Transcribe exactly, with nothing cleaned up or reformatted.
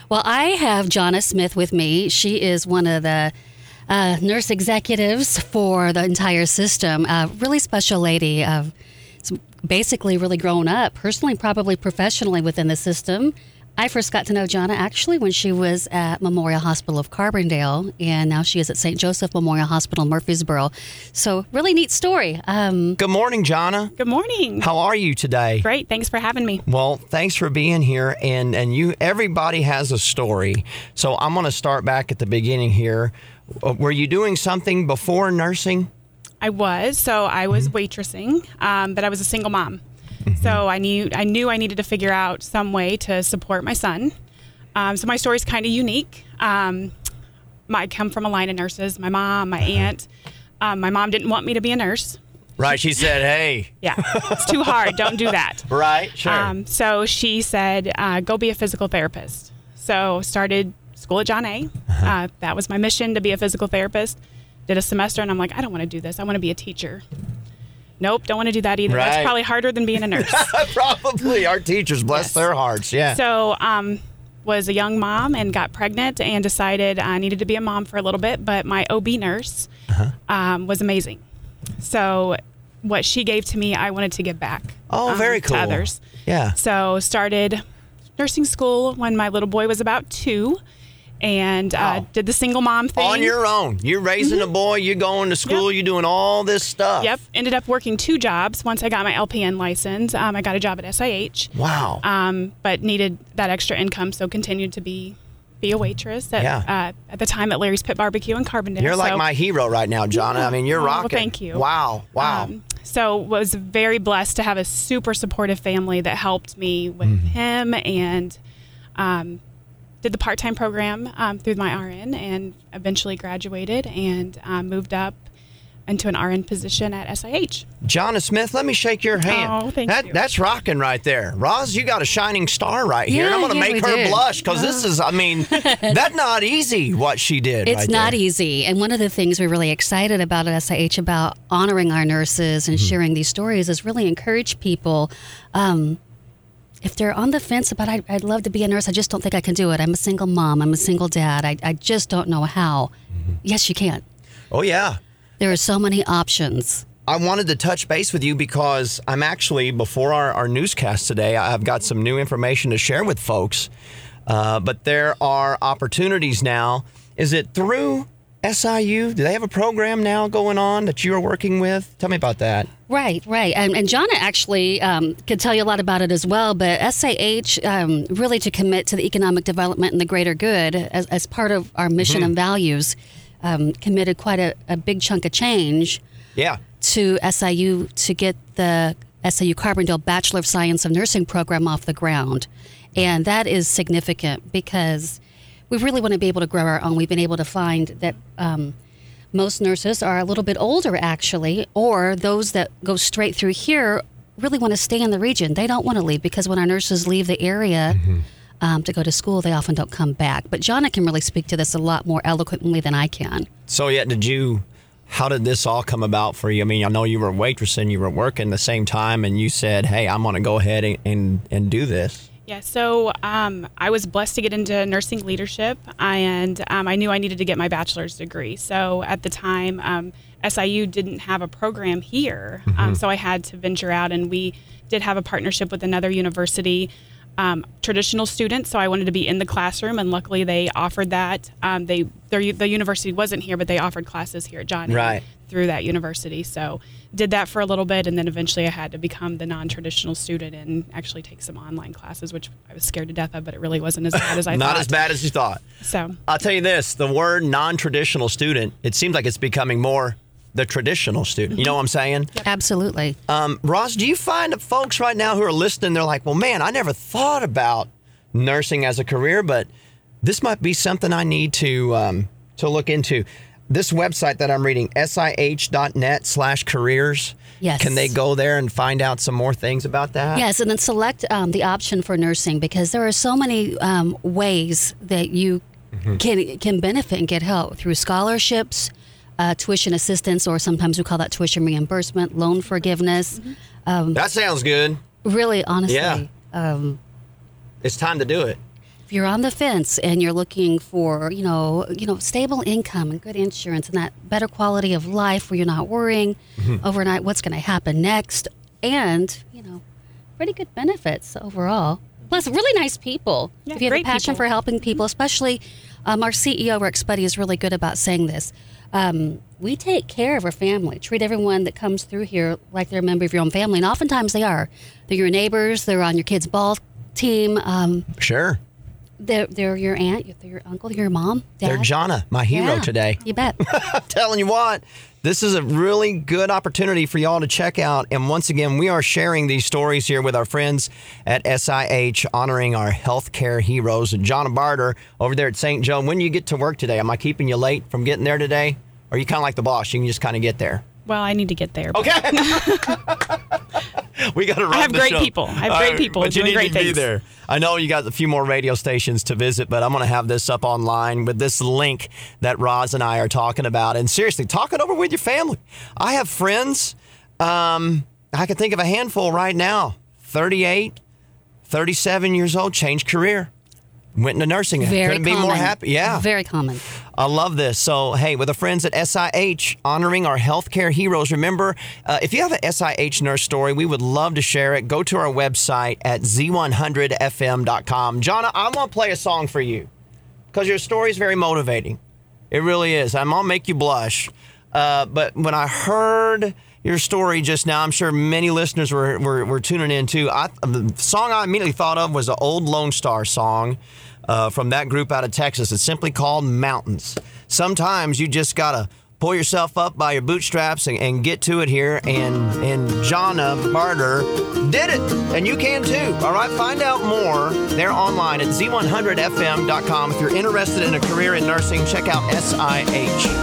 Well, I have Jonna Smith with me. She is one of the uh, nurse executives for the entire system. A really special lady. Uh, basically really grown up, personally, probably professionally within the system. I first got to know Jonna actually when she was at Memorial Hospital of Carbondale, and now she is at Saint Joseph Memorial Hospital, Murfreesboro. So really neat story. Um, Good morning, Jonna. Good morning. How are you today? Great. Thanks for having me. Well, thanks for being here. And, and you, everybody has a story. So I'm going to start back at the beginning here. Uh, Were you doing something before nursing? I was. So I was Mm-hmm. waitressing, um, but I was a single mom. Mm-hmm. So I knew I knew I needed to figure out some way to support my son. Um, so my story is kind of unique. Um, my, I come from a line of nurses. My mom, my uh-huh. aunt. Um, my mom didn't want me to be a nurse. Right. She said, hey. Yeah, it's too hard. Don't do that. Right. Sure. Um, so she said, uh, go be a physical therapist. So started school at John A. Uh-huh. Uh, that was my mission, to be a physical therapist. Did a semester, and I'm like, I don't want to do this. I want to be a teacher. Nope, don't want to do that either. Right. That's probably harder than being a nurse. Probably. Our teachers, bless Yes. their hearts. Yeah. So um, was a young mom and got pregnant and decided I needed to be a mom for a little bit, but my O B nurse uh-huh. um, was amazing. So what she gave to me, I wanted to give back. Oh, um, very cool. To others. Yeah. So started nursing school when my little boy was about two. And Wow. uh, did the single mom thing. On your own. You're raising mm-hmm. a boy. You're going to school. Yep. You're doing all this stuff. Yep. Ended up working two jobs. Once I got my L P N license, um, I got a job at S I H. Wow. Um, but needed that extra income, so continued to be be a waitress at, yeah. uh, at the time at Larry's Pit Barbecue in Carbondale. You're so, like my hero right now, Jonna. Yeah. I mean, you're oh, rocking. Well, thank you. Wow. Wow. Um, so was very blessed to have a super supportive family that helped me with mm-hmm. him, and um, did the part-time program um, through my R N, and eventually graduated and um, moved up into an R N position at S I H. Jonna Smith, let me shake your hand. Oh, thank that, you. That's rocking right there. Roz, you got a shining star right here. Yeah, and I'm going to yeah, make we her did. blush because this is, I mean, that's not easy what she did. It's right not there. easy. And one of the things we're really excited about at S I H about honoring our nurses and mm-hmm. sharing these stories is really encourage people. Um, if they're on the fence about, I'd, I'd love to be a nurse, I just don't think I can do it. I'm a single mom. I'm a single dad. I, I just don't know how. Mm-hmm. Yes, you can. Oh, yeah. There are so many options. I wanted to touch base with you because I'm actually, before our, our newscast today, I've got some new information to share with folks. Uh, but there are opportunities now. Is it through S I U? Do they have a program now going on that you're working with? Tell me about that. Right, right. And, and Jonna actually um, could tell you a lot about it as well, but S A H, um, really to commit to the economic development and the greater good as, as part of our mission mm-hmm. and values, um, committed quite a, a big chunk of change yeah. to S I U to get the S I U Carbondale Bachelor of Science of Nursing program off the ground. And that is significant because we really want to be able to grow our own. We've been able to find that um, most nurses are a little bit older, actually, or those that go straight through here really want to stay in the region. They don't want to leave because when our nurses leave the area mm-hmm. um, to go to school, they often don't come back. But Jonna can really speak to this a lot more eloquently than I can. So, yeah, did you... How did this all come about for you? I mean, I know you were waitressing, you were working the same time, and you said, hey, I'm going to go ahead and, and, and do this. Yeah, so um, I was blessed to get into nursing leadership, and um, I knew I needed to get my bachelor's degree. So at the time, um, S I U didn't have a program here, mm-hmm. um, so I had to venture out, and we did have a partnership with another university, um, traditional students, so I wanted to be in the classroom, and luckily they offered that. Um, they their, the university wasn't here, but they offered classes here at John right. through that university. So did that for a little bit, and then eventually I had to become the non-traditional student and actually take some online classes, which I was scared to death of, but it really wasn't as bad as I Not thought. Not as bad as you thought. So I'll tell you this, the word non-traditional student, it seems like it's becoming more the traditional student. You know what I'm saying? Yep. Absolutely. Um, Ross, do you find that folks right now who are listening, they're like, well, man, I never thought about nursing as a career, but this might be something I need to um, to look into. This website that I'm reading, sih.net slash careers. Yes. Can they go there and find out some more things about that? Yes, and then select um, the option for nursing because there are so many um, ways that you mm-hmm. can can benefit and get help through scholarships, uh, tuition assistance, or sometimes we call that tuition reimbursement, loan forgiveness. Mm-hmm. Um, that sounds good. Really, honestly. Yeah. Um, it's time to do it. if you're on the fence and you're looking for, you know, you know, stable income and good insurance and that better quality of life where you're not worrying mm-hmm. overnight what's going to happen next, and, you know, pretty good benefits overall. Plus, really nice people. Yeah, if you have a great passion people. for helping people, especially um, our C E O, Rick Spuddy, is really good about saying this. Um, we take care of our family, treat everyone that comes through here like they're a member of your own family. And oftentimes they are. They're your neighbors. They're on your kid's ball team. Um, Sure. They're, they're your aunt, they're your uncle, your mom, dad. They're Jonna, my hero Yeah, today. You bet. I'm telling you what, this is a really good opportunity for y'all to check out. And once again, we are sharing these stories here with our friends at S I H, honoring our healthcare heroes. And Jonna Barter over there at Saint Joe. When you get to work today, am I keeping you late from getting there today? Or are you kind of like the boss? You can just kind of get there. Well, I need to get there. but- Okay. We got to run I have the great show. people. I have All great right, people but you doing need great to be things. there. I know you got a few more radio stations to visit, but I'm going to have this up online with this link that Roz and I are talking about. And seriously, talk it over with your family. I have friends. Um, I can think of a handful right now. thirty-eight, thirty-seven years old, changed career. Went into nursing. Very Couldn't be common. more happy. Yeah. Very common. I love this. So, hey, with the friends at S I H, honoring our healthcare heroes. Remember, uh, if you have an S I H nurse story, we would love to share it. Go to our website at z one hundred f m dot com. Jonna, I want to play a song for you because your story is very motivating. It really is. I'm going to make you blush. Uh, but when I heard your story just now, I'm sure many listeners were, were, were tuning in too. I, the song I immediately thought of was the old Lone Star song. Uh, from that group out of Texas. It's simply called Mountains. Sometimes you just got to pull yourself up by your bootstraps and, and get to it here. And, and Jonna Barter did it. And you can too. All right, find out more. They're online at z one hundred f m dot com. If you're interested in a career in nursing, check out S I H.